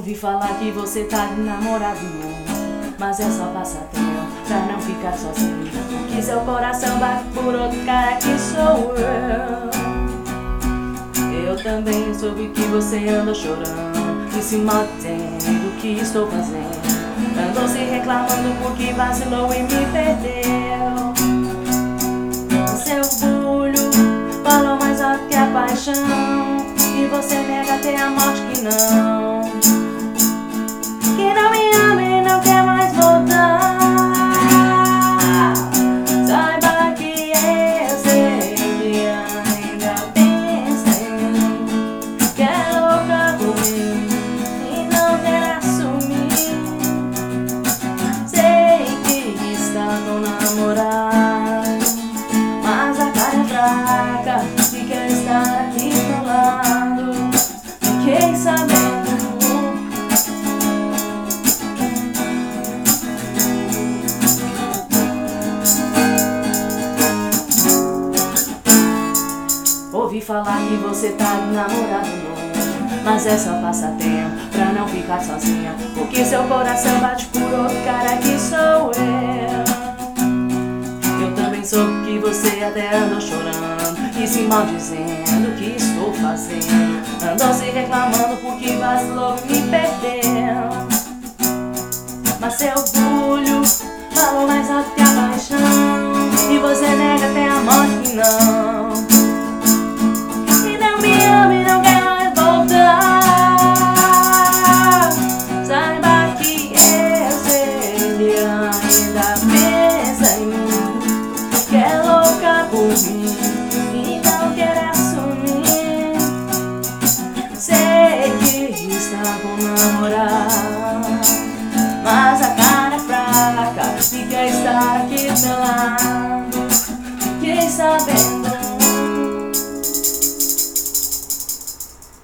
Ouvi falar que você tá de namorado novo, mas é só passatempo pra não ficar sozinho. Que seu coração bate por outro cara que sou eu. Eu também soube que você anda chorando e se mantendo do que estou fazendo. Andou se reclamando porque vacilou e me perdeu. Seu orgulho falou mais alto que a paixão, e você nega até a morte que não me ama e não quer mais voltar. Saiba que eu sempre ainda penso em mim, que é louca por mim e não quer assumir. Sei que está com namorado, mas a cara é fraca e quer estar aqui do lado. Fiquei sabendo. Ouvi falar que você tá de namorado novo, mas é só passatempo pra não ficar sozinha, porque seu coração bate por outro cara que sou eu. Eu também soube que você até andou chorando e se maldizendo o que estou fazendo. Andou se reclamando porque vacilou e me perdeu. Mas seu orgulho falou mais alto que a paixão, e você nega até a morte que não me ama e não quer mais voltar. Saiba que eu sempre ainda pensa em mim, que é louca por mim e não quer assumir. Sei que está com namorado, mas a cara é fraca e quer estar aqui do meu lado. Fiquei sabendo.